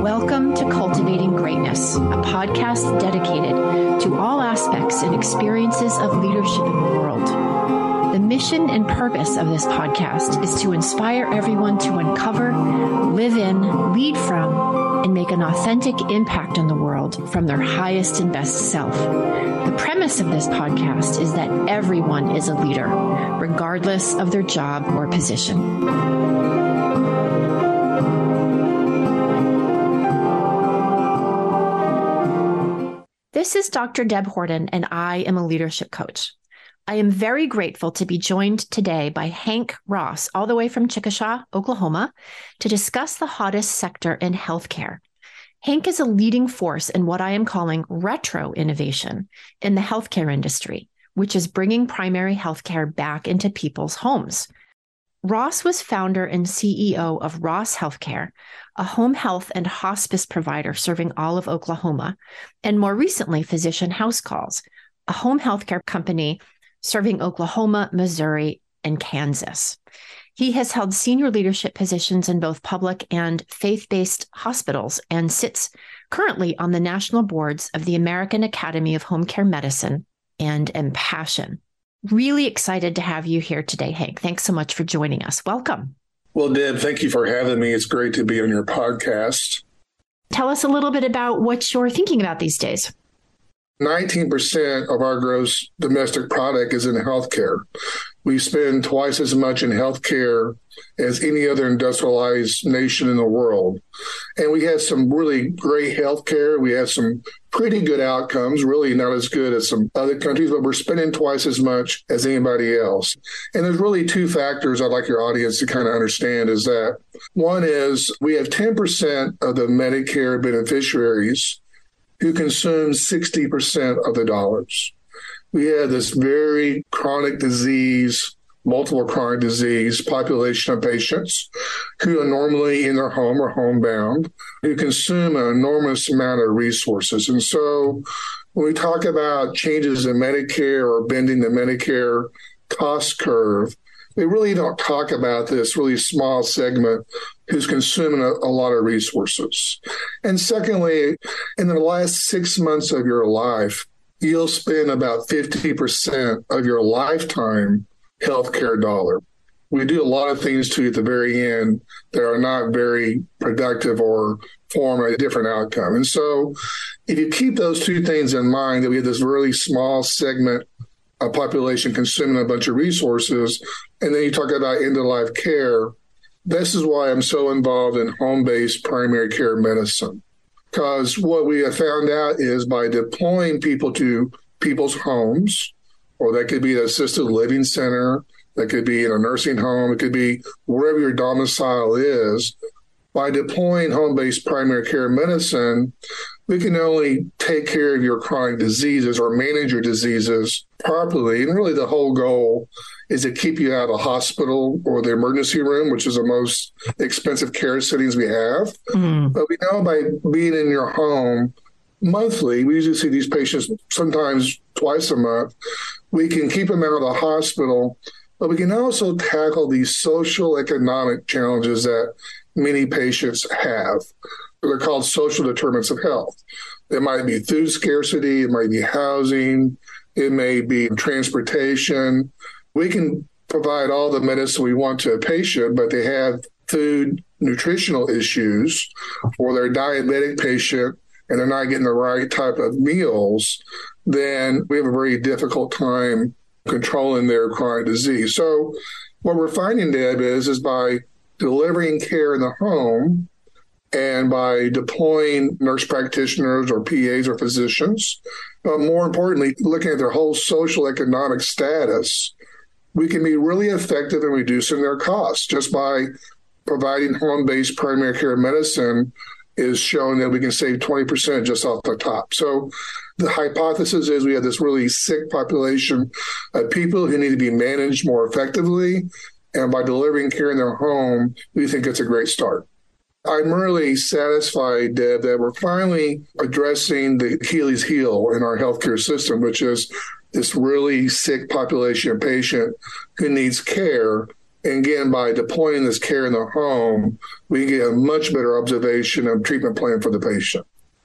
Welcome to Cultivating Greatness, a podcast dedicated to all aspects and experiences of leadership in the world. The mission and purpose of this podcast is to inspire everyone to uncover, live in, lead from, and make an authentic impact on the world from their highest and best self. The premise of this podcast is that everyone is a leader, regardless of their job or position. This is Dr. Deb Horton, and I am a leadership coach. I am very grateful to be joined today by Hank Ross, all the way from Chickasha, Oklahoma, to discuss the hottest sector in healthcare. Hank is a leading force in what I am calling retro innovation in the healthcare industry, which is bringing primary healthcare back into people's homes. Ross was founder and CEO of Ross Healthcare, a home health and hospice provider serving all of Oklahoma, and more recently, Physician House Calls, a home healthcare company serving Oklahoma, Missouri, and Kansas. He has held senior leadership positions in both public and faith-based hospitals and sits currently on the national boards of the American Academy of Home Care Medicine and Empassion. Really excited to have you here today, Hank. Thanks so much for joining us. Welcome. Well, Deb, thank you for having me. It's great to be on your podcast. Tell us a little bit about what you're thinking about these days. 19% of our gross domestic product is in healthcare. We spend twice as much in healthcare as any other industrialized nation in the world. And we have some really great healthcare. We have some pretty good outcomes, really not as good as some other countries, but we're spending twice as much as anybody else. And there's really two factors I'd like your audience to kind of understand is that one is we have 10% of the Medicare beneficiaries who consume 60% of the dollars. We have this very chronic disease, multiple chronic disease population of patients who are normally in their home or homebound, who consume an enormous amount of resources. And so when we talk about changes in Medicare or bending the Medicare cost curve, we really don't talk about this really small segment who's consuming a lot of resources. And secondly, in the last 6 months of your life, you'll spend about 50% of your lifetime healthcare dollar. We do a lot of things to you at the very end that are not very productive or form a different outcome. And so if you keep those two things in mind, that we have this really small segment of population consuming a bunch of resources, and then you talk about end-of-life care, this is why I'm so involved in home-based primary care medicine. Because what we have found out is by deploying people to people's homes, or that could be an assisted living center, that could be in a nursing home, it could be wherever your domicile is, by deploying home-based primary care medicine, we can only take care of your chronic diseases or manage your diseases properly. And really the whole goal is to keep you out of the hospital or the emergency room, which is the most expensive care settings we have. But we know by being in your home monthly, we usually see these patients sometimes twice a month, we can keep them out of the hospital, but we can also tackle these social economic challenges that many patients have. They're called social determinants of health. It might be food scarcity, it might be housing, it may be transportation. We can provide all the medicine we want to a patient, but they have food nutritional issues, or they're a diabetic patient and they're not getting the right type of meals, then we have a very difficult time controlling their chronic disease. So what we're finding, Deb, is by delivering care in the home and by deploying nurse practitioners or PAs or physicians, but more importantly, looking at their whole social economic status, we can be really effective in reducing their costs just by providing home-based primary care medicine is showing that we can save 20% just off the top. So the hypothesis is we have this really sick population of people who need to be managed more effectively. And by delivering care in their home, we think it's a great start. I'm really satisfied, Deb, that we're finally addressing the Achilles heel in our healthcare system, which is this really sick population of patient who needs care And again, by deploying this care in the home, we get a much better observation of treatment plan for the patient.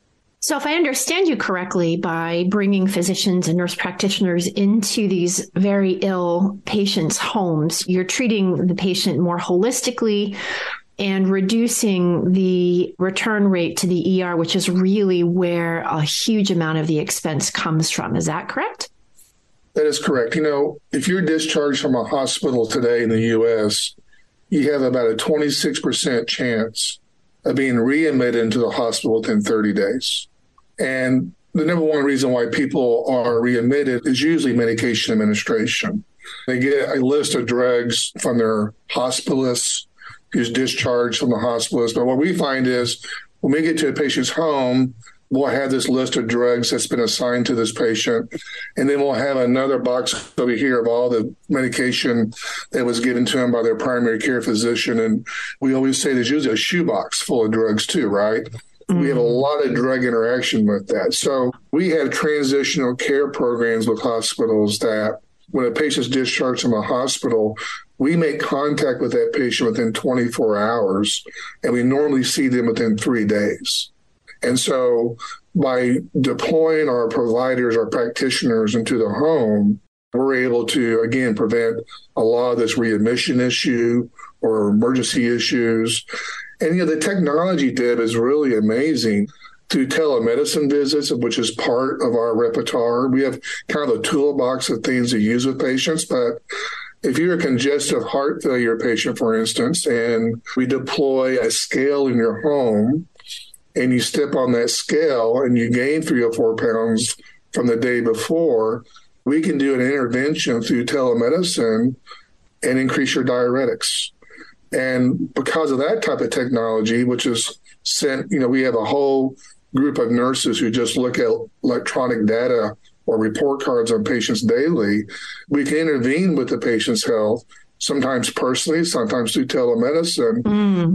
So if I understand you correctly, by bringing physicians and nurse practitioners into these very ill patients' homes, you're treating the patient more holistically and reducing the return rate to the ER, which is really where a huge amount of the expense comes from. Is that correct? That is correct. If you're discharged from a hospital today in the U.S., you have about a 26% chance of being readmitted into the hospital within 30 days. And the number one reason why people are readmitted is usually medication administration. They get a list of drugs from their hospitalist who's discharged from the hospitalist. But what we find is when we get to a patient's home, we'll have this list of drugs that's been assigned to this patient. And then we'll have another box over here of all the medication that was given to them by their primary care physician. And we always say there's usually a shoebox full of drugs too, right? We have a lot of drug interaction with that. So we have transitional care programs with hospitals that when a patient's discharged from a hospital, we make contact with that patient within 24 hours, and we normally see them within 3 days. And so by deploying our providers, our practitioners into the home, we're able to, again, prevent a lot of this readmission issue or emergency issues. And, the technology, Deb, is really amazing. Through telemedicine visits, which is part of our repertoire, we have kind of a toolbox of things to use with patients. But if you're a congestive heart failure patient, for instance, and we deploy a scale in your home, and you step on that scale and you gain 3 or 4 pounds from the day before, we can do an intervention through telemedicine and increase your diuretics. And because of that type of technology, which is sent, we have a whole group of nurses who just look at electronic data or report cards on patients daily, we can intervene with the patient's health, sometimes personally, sometimes through telemedicine.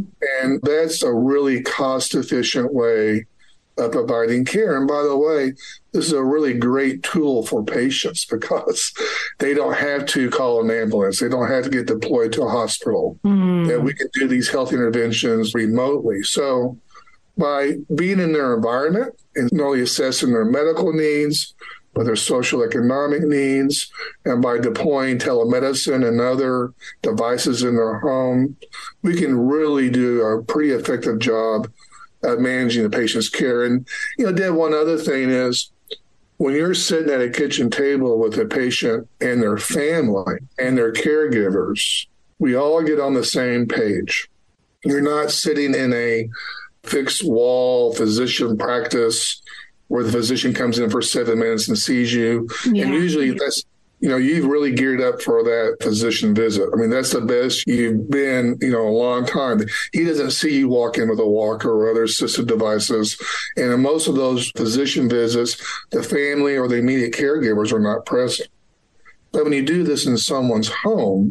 And that's a really cost-efficient way of providing care. And by the way, this is a really great tool for patients because they don't have to call an ambulance. They don't have to get deployed to a hospital. That we can do these health interventions remotely. So by being in their environment and not only assessing their medical needs, but their social economic needs, and by deploying telemedicine and other devices in their home, we can really do a pretty effective job at managing the patient's care. And, Deb, one other thing is when you're sitting at a kitchen table with a patient and their family and their caregivers, we all get on the same page. You're not sitting in a fixed wall physician practice where the physician comes in for 7 minutes and sees you. Yeah. And usually that's, you've really geared up for that physician visit. I mean, that's the best you've been, a long time. He doesn't see you walk in with a walker or other assistive devices. And in most of those physician visits, the family or the immediate caregivers are not present. But when you do this in someone's home,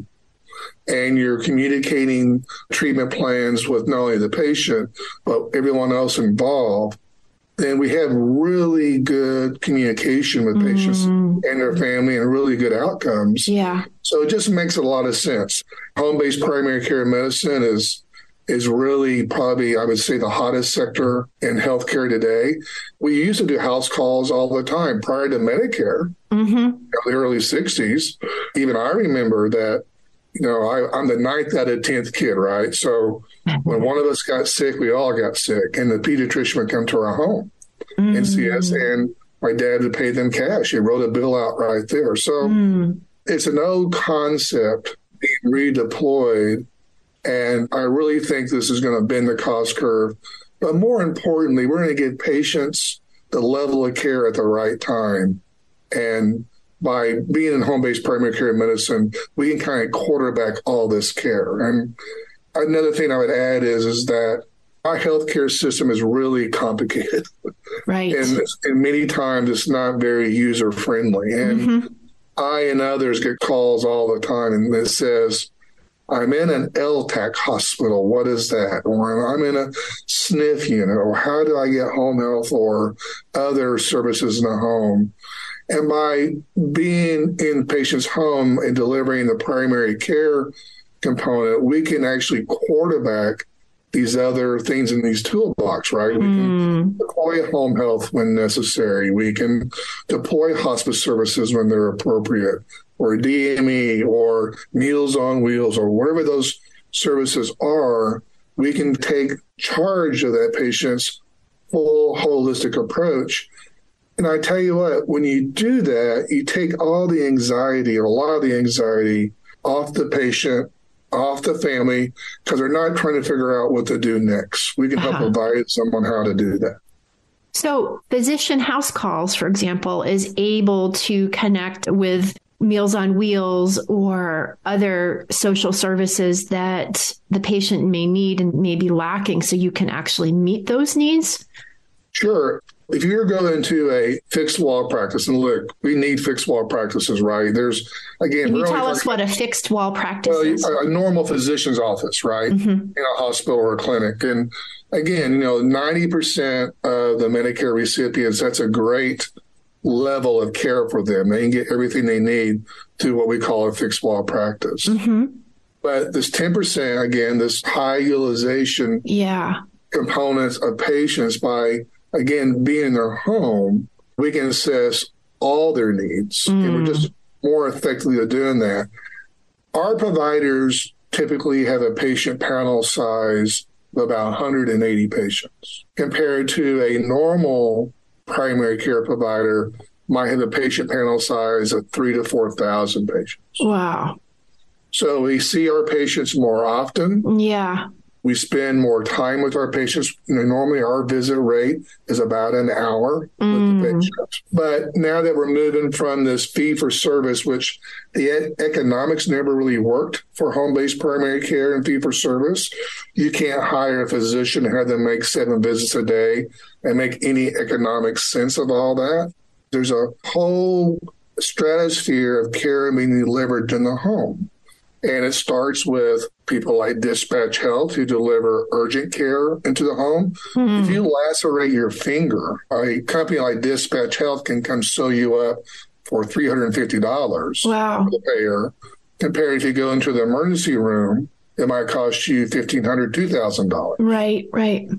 and you're communicating treatment plans with not only the patient, but everyone else involved, then we have really good communication with patients and their family and really good outcomes. Yeah. So it just makes a lot of sense. Home-based primary care medicine is really probably, I would say, the hottest sector in healthcare today. We used to do house calls all the time prior to Medicare in the early 60s. Even I remember that. I'm the 9th out of 10th kid, right? So when one of us got sick, we all got sick. And the pediatrician would come to our home and see us. And my dad would pay them cash. He wrote a bill out right there. So it's an old concept being redeployed. And I really think this is going to bend the cost curve. But more importantly, we're going to give patients the level of care at the right time. And by being in home-based primary care medicine, we can kind of quarterback all this care. And another thing I would add is that our healthcare system is really complicated. Right. And many times it's not very user-friendly. And I and others get calls all the time, and it says, I'm in an LTAC hospital. What is that? Or I'm in a SNF unit. Or how do I get home health or other services in the home? And by being in patient's home and delivering the primary care component, we can actually quarterback these other things in these toolbox, right? We can deploy home health when necessary. We can deploy hospice services when they're appropriate, or DME, or Meals on Wheels, or whatever those services are. We can take charge of that patient's full holistic approach. And I tell you what, when you do that, you take all the anxiety, or a lot of the anxiety, off the patient, off the family, because they're not trying to figure out what to do next. We can help advise someone how to do that. So Physician House Calls, for example, is able to connect with Meals on Wheels or other social services that the patient may need and may be lacking, so you can actually meet those needs? Sure. If you're going to a fixed wall practice, and look, we need fixed wall practices, right? There's, again, can you tell us what a fixed wall practice is? A normal physician's office, right? In a hospital or a clinic. And again, 90% of the Medicare recipients, that's a great level of care for them. They can get everything they need through what we call a fixed wall practice. But this 10%, again, this high utilization components of patients, by, again, being in their home, we can assess all their needs. And we're just more effectively at doing that. Our providers typically have a patient panel size of about 180 patients, compared to a normal primary care provider might have a patient panel size of 3,000 to 4,000 patients. Wow. So we see our patients more often. Yeah. We spend more time with our patients. Normally our visit rate is about an hour with the patient. But now that we're moving from this fee for service, which the economics never really worked for home-based primary care and fee for service, you can't hire a physician and have them make 7 visits a day and make any economic sense of all that. There's a whole stratosphere of care being delivered in the home. And it starts with people like Dispatch Health, who deliver urgent care into the home. If you lacerate your finger, a company like Dispatch Health can come sew you up for $350 for the payer, compared if you go into the emergency room, it might cost you $1,500, $2,000. Right.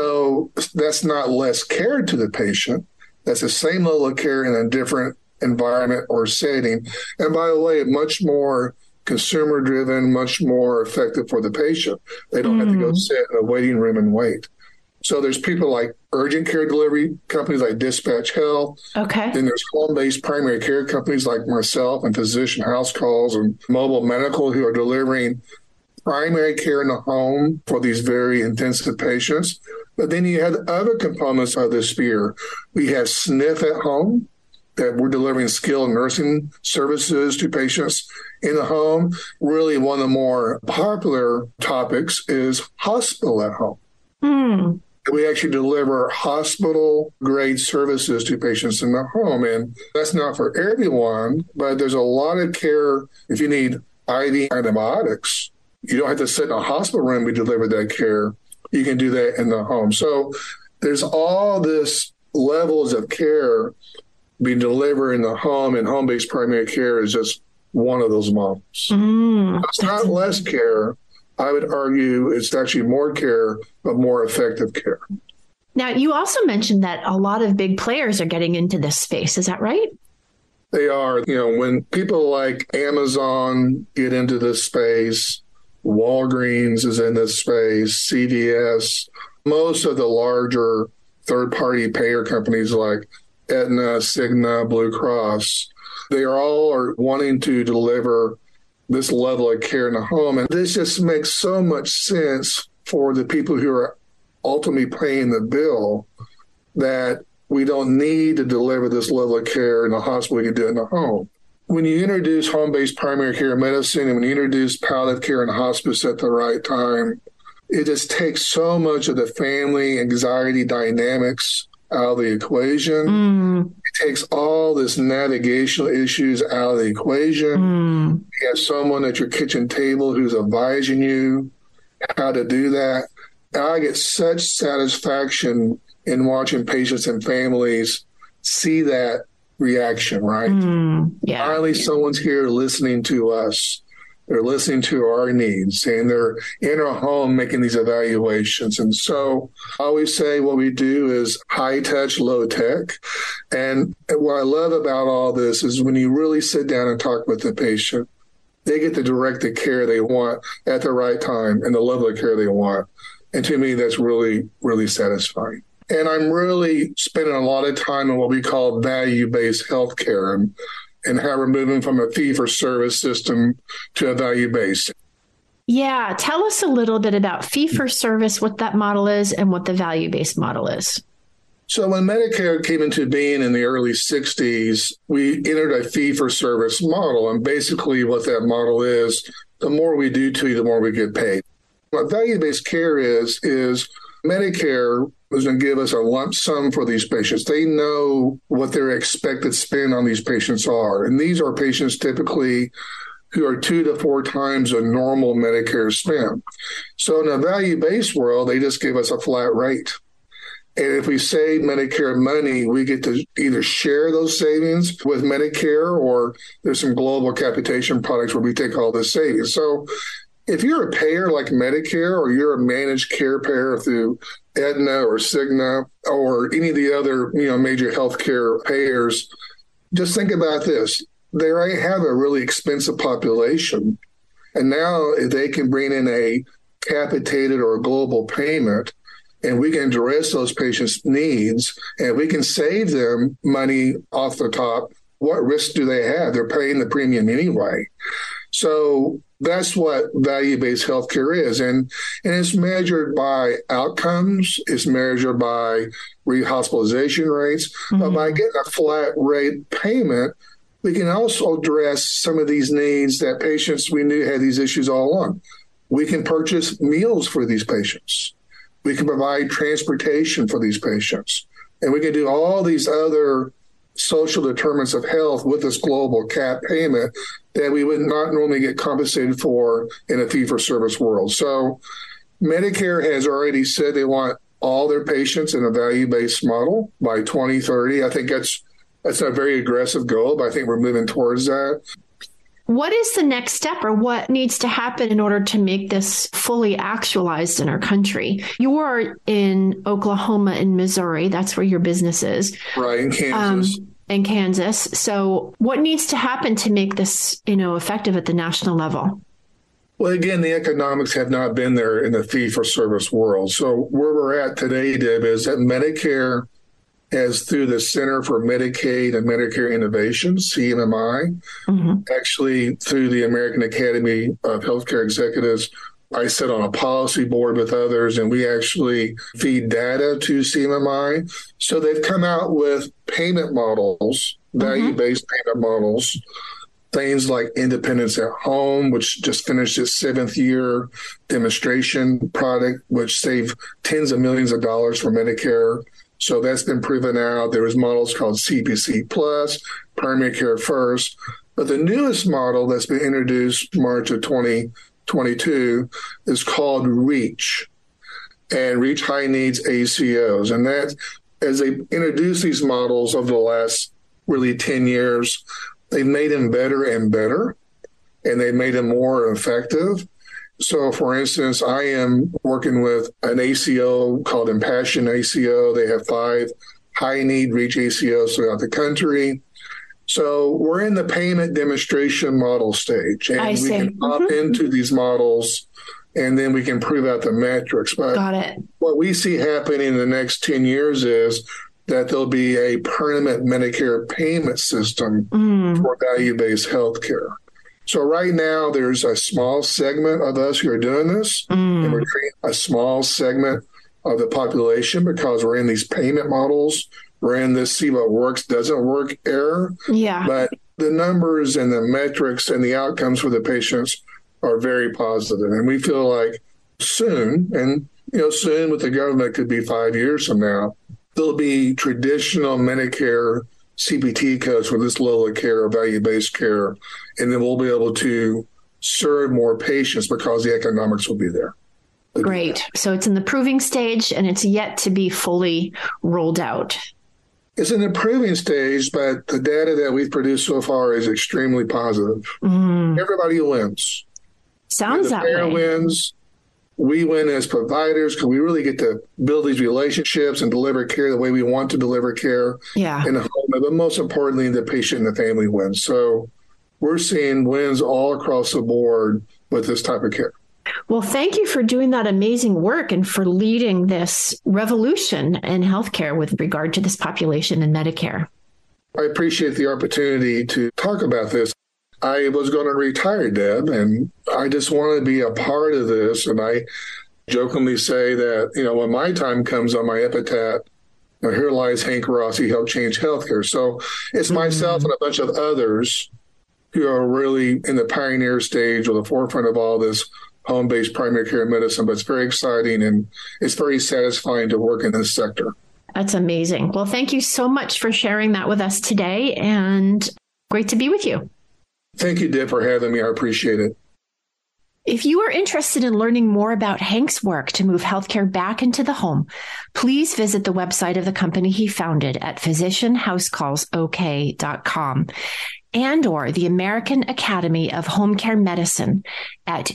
So that's not less care to the patient. That's the same level of care in a different environment or setting. And by the way, much more consumer driven, much more effective for the patient. They don't have to go sit in a waiting room and wait. So there's people like urgent care delivery companies like Dispatch Health. Okay. Then there's home-based primary care companies like myself and Physician House Calls and Mobile Medical, who are delivering primary care in the home for these very intensive patients. But then you have other components of this sphere. We have SNF at home, that we're delivering skilled nursing services to patients in the home. Really, one of the more popular topics is hospital at home. We actually deliver hospital-grade services to patients in the home. And that's not for everyone, but there's a lot of care. If you need IV antibiotics, you don't have to sit in a hospital room to deliver that care. You can do that in the home. So there's all this levels of care being delivered in the home, and home-based primary care is just one of those models. It's not less care. I would argue it's actually more care, but more effective care. Now, you also mentioned that a lot of big players are getting into this space. Is that right? They are. When people like Amazon get into this space, Walgreens is in this space, CVS, most of the larger third-party payer companies like Aetna, Cigna, Blue Cross, they all are wanting to deliver this level of care in the home. And this just makes so much sense for the people who are ultimately paying the bill, that we don't need to deliver this level of care in the hospital. We can do it in the home. When you introduce home-based primary care medicine, and when you introduce palliative care and hospice at the right time, it just takes so much of the family anxiety dynamics out of the equation. It takes all this navigational issues out of the equation. You have someone at your kitchen table who's advising you how to do that. And I get such satisfaction in watching patients and families see that reaction, right? Finally, someone's here listening to us. They're listening to our needs, and they're in our home making these evaluations. And so I always say what we do is high touch, low tech. And what I love about all this is when you really sit down and talk with the patient, they get the directed care they want at the right time and the level of care they want. And to me, that's really, really satisfying. And I'm really spending a lot of time on what we call value-based healthcare and how we're moving from a fee-for-service system to a value-based. Yeah. Tell us a little bit about fee-for-service, what that model is, and what the value-based model is. So when Medicare came into being in the early 60s, we entered a fee-for-service model. And basically what that model is, the more we do to you, the more we get paid. What value-based care is Medicare is going to give us a lump sum for these patients. They know what their expected spend on these patients are. And these are patients typically who are 2 to 4 times a normal Medicare spend. So in a value-based world, they just give us a flat rate. And if we save Medicare money, we get to either share those savings with Medicare, or there's some global capitation products where we take all the savings. So if you're a payer like Medicare, or you're a managed care payer through Aetna or Cigna or any of the other, major healthcare payers, just think about this. They already have a really expensive population. And now if they can bring in a capitated or a global payment, and we can address those patients' needs, and we can save them money off the top, what risk do they have? They're paying the premium anyway. So that's what value-based healthcare is. And it's measured by outcomes. It's measured by rehospitalization rates. Mm-hmm. But by getting a flat rate payment, we can also address some of these needs that patients we knew had these issues all along. We can purchase meals for these patients. We can provide transportation for these patients. And we can do all these other social determinants of health with this global cap payment that we would not normally get compensated for in a fee-for-service world. So Medicare has already said they want all their patients in a value-based model by 2030. I think that's a very aggressive goal, but I think we're moving towards that. What is the next step, or what needs to happen in order to make this fully actualized in our country? You are in Oklahoma and Missouri. That's where your business is. Right, in Kansas. In Kansas. So what needs to happen to make this, effective at the national level? Well, again, the economics have not been there in the fee-for-service world. So where we're at today, Deb, is that Medicare has, through the Center for Medicaid and Medicare Innovation, CMMI, actually through the American Academy of Healthcare Executives, I sit on a policy board with others, and we actually feed data to CMMI. So they've come out with payment models, value-based payment models, things like Independence at Home, which just finished its 7th year demonstration product, which saved tens of millions of dollars for Medicare. So that's been proven out. There was models called CPC Plus, Primary Care First. But the newest model that's been introduced March of 2022 is called REACH, and REACH High Needs ACOs. And that, as they introduced these models over the last really 10 years, they've made them better and better, and they've made them more effective. So, for instance, I am working with an ACO called Impassion ACO. They have 5 high-need REACH ACOs throughout the country. So we're in the payment demonstration model stage, and we can opt into these models, and then we can prove out the metrics. But Got it. What we see happening in the next 10 years is that there'll be a permanent Medicare payment system for value-based healthcare. So right now, there's a small segment of us who are doing this, and we're treating a small segment of the population because we're in these payment models. We're in this see what works, doesn't work era. Yeah. But the numbers and the metrics and the outcomes for the patients are very positive. And we feel like soon, and soon with the government could be 5 years from now, there'll be traditional Medicare CPT codes for this level of care or value-based care, and then we'll be able to serve more patients because the economics will be there. Great. So it's in the proving stage, and it's yet to be fully rolled out. It's in the proving stage, but the data that we've produced so far is extremely positive. Everybody wins. Sounds that way. Wins. We win as providers because we really get to build these relationships and deliver care the way we want to deliver care in the home. But most importantly, the patient and the family wins. So we're seeing wins all across the board with this type of care. Well, thank you for doing that amazing work and for leading this revolution in healthcare with regard to this population in Medicare. I appreciate the opportunity to talk about this. I was going to retire, Deb, and I just want to be a part of this. And I jokingly say that, when my time comes on my epitaph, here lies Hank Ross. He helped change healthcare. So it's myself and a bunch of others who are really in the pioneer stage or the forefront of all this home-based primary care medicine. But it's very exciting and it's very satisfying to work in this sector. That's amazing. Well, thank you so much for sharing that with us today, and great to be with you. Thank you, Deb, for having me. I appreciate it. If you are interested in learning more about Hank's work to move healthcare back into the home, please visit the website of the company he founded at physicianhousecallsok.com and/or the American Academy of Home Care Medicine at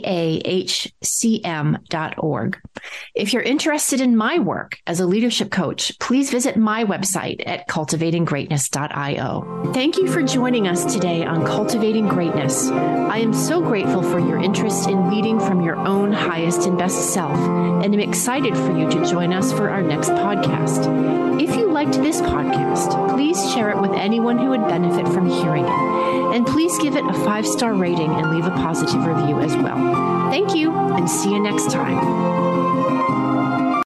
aahcm.org. If you're interested in my work as a leadership coach, please visit my website at cultivatinggreatness.io. Thank you for joining us today on Cultivating Greatness. I am so grateful for your interest in leading from your own highest and best self, and am excited for you to join us for our next podcast. If you liked this podcast, please share it with anyone who would benefit from hearing it. And please give it a 5-star rating and leave a positive review as well. Thank you, and see you next time.